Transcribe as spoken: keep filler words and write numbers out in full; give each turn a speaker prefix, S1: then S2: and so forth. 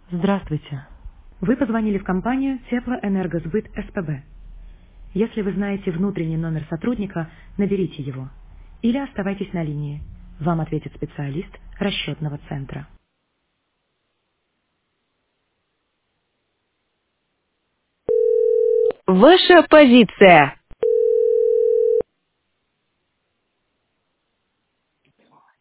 S1: Здравствуйте. Вы позвонили в компанию Теплоэнергосбыт СПБ. Если вы знаете внутренний номер сотрудника, наберите его. Или оставайтесь на линии. Вам ответит специалист расчетного центра.
S2: Ваша позиция.